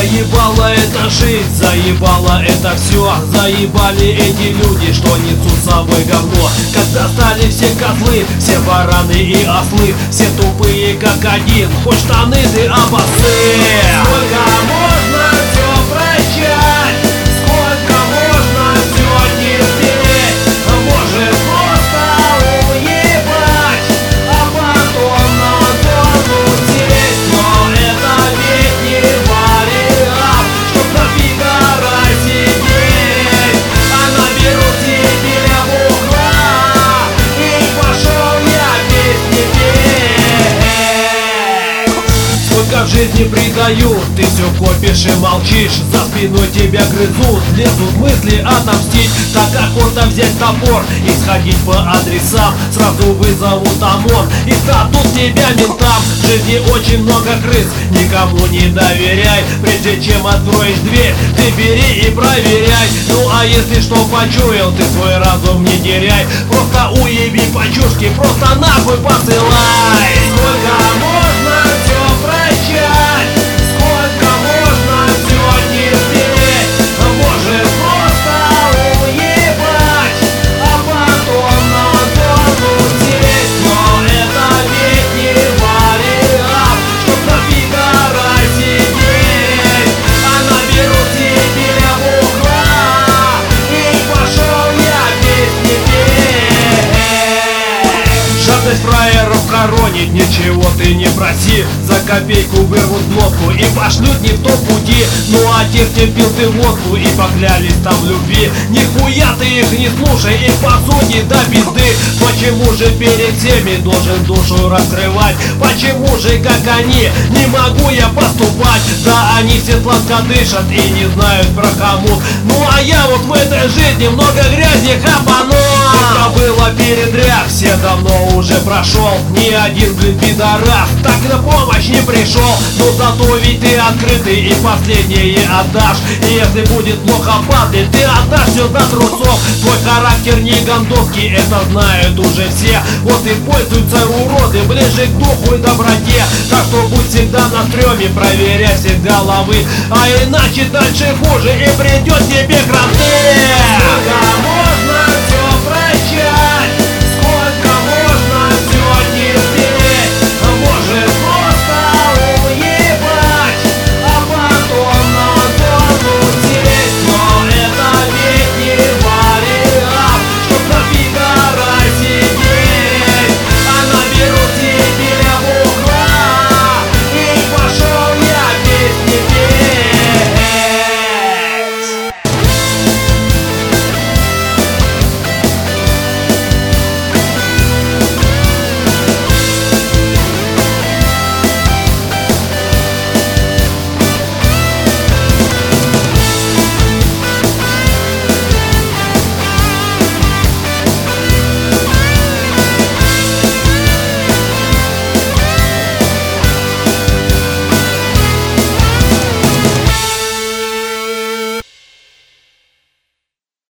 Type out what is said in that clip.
Заебала эта жизнь, заебала это все. Заебали эти люди, что несут с собой говно. Когда стали все козлы, все бараны и ослы, все тупые как один, хоть штаны ты обоссы. Сколько можно все прощать, сколько можно все терпеть, может просто уебать, а потом на зону сесть. Но это ведь не вариант, чтоб на пидора сидеть, а наберут тебе бухла, и пошел я песни петь. Сколько в жизни предают, ты все копишь и молчишь, за спиной тебя грызут, лезут мысли отомстить. Так охота взять топор и сходить по адресам, сразу вызовут ОМОН и сдадут тебя ментам. В жизни очень много крыс, никому не доверяй, прежде чем откроешь дверь, ты бери и проверяй. Ну а если что почуял, ты свой разум не теряй, просто уеби по чушке, просто нахуй посылай. Сколько можно все прощать, сколько можно все терпеть, может просто уебать, а потом на зону сесть. Но это ведь не вариант, чтоб на пидора сидеть, а наберут тебе бухла, и пошел я песни петь. Жадность фраеров хоронит, ничего ты не проси, за копейку вырвут глотку и пошлют не в том пути. Ну а тех терпел ты водку и поклялись там в любви, нихуя ты их не слушай, и по сути до пизды. Почему же перед всеми должен душу раскрывать? Почему же как они не могу я поступать? Да они все сладко дышат и не знают про хомут, ну а я вот в этой жизни много грязи хапанул. Это было передряг, все давно уже прошел, ни один блин пидорас так на помощь не пришел. Но зато ведь ты открытый и последнее отдашь, и если будет плохо падать, ты отдашь все до трусов. Твой характер не гондовский, это знают уже все, вот и пользуются уроды ближе к духу и доброте. Так что будь всегда на стреме, проверяй все головы, а иначе дальше хуже и придет тебе кранты.